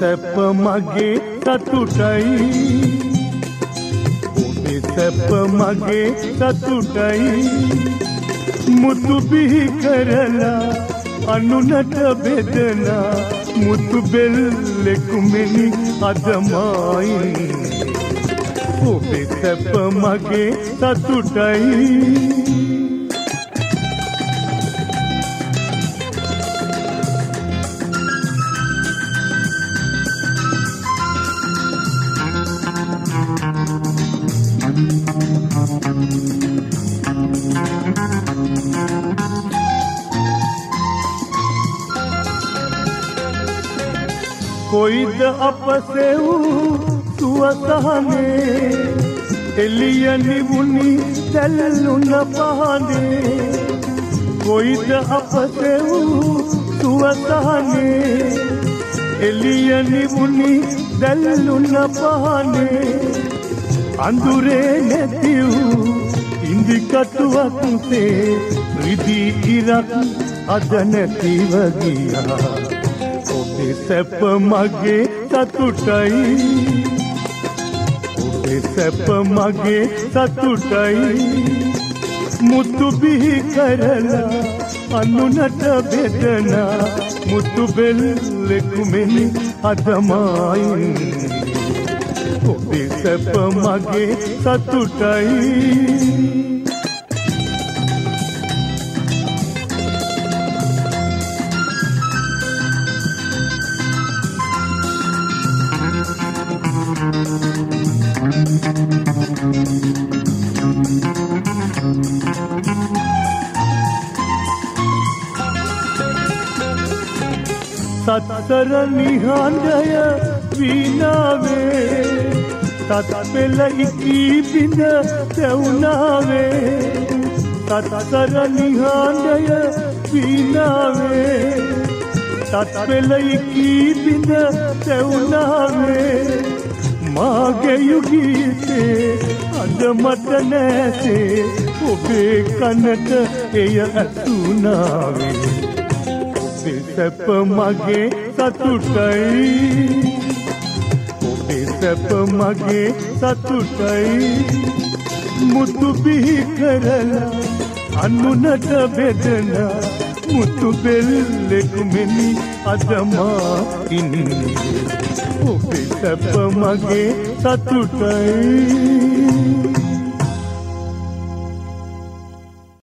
සැප මගේ සතුටයි ඔබේ සැප මගේ සතුටයි මුතු බිහි කරලා අනුනට බෙදලා මුතු බෙල්ලෙකු මෙනි අදමයි ඔබේ සැප මගේ සතුටයි කොයිද අප සෙව් සුවසහනේ එළිය නිවුනි දැල්ලුන පහනේ කොයිද අප සෙව් සුවසහනේ එළිය නිවුනි දැල්ලුන පහනේ අඳුරේ නැති වූ ඉන්දිකටුවක් තේ රිදී ඉරක් අද නැතිව ගියා ඔබේ සැප මගේ සතුටයි ඔබේ සැප මගේ සතුටයි මුතු බිහි කරලා අනුනට බෙදලා මුතු බෙල්ලෙකු මෙනි අදමයි ඔබේ සැප මගේ සතුටයි සතර නිහඬය වීණාවේ තත් පෙළ ඉකී බිඳ තැවුනාවේ සතර නිහඬය වීණාවේ තත් පෙළ ඉකී බිඳ තැවුනාවේ මාගේ යුගීතේ අද මට නැසේ ඔබේ කනට එය ඇසුනාවේ ඔබේ සැප මගේ සතුටයි ඔබේ සැප මගේ සතුටයි මුතු බිහි කරලා අනුනට බෙදලා මුතු බෙල්ලෙකු මෙනි අදමා ඉන්නේ ඔබේ සැප මගේ සතුටයි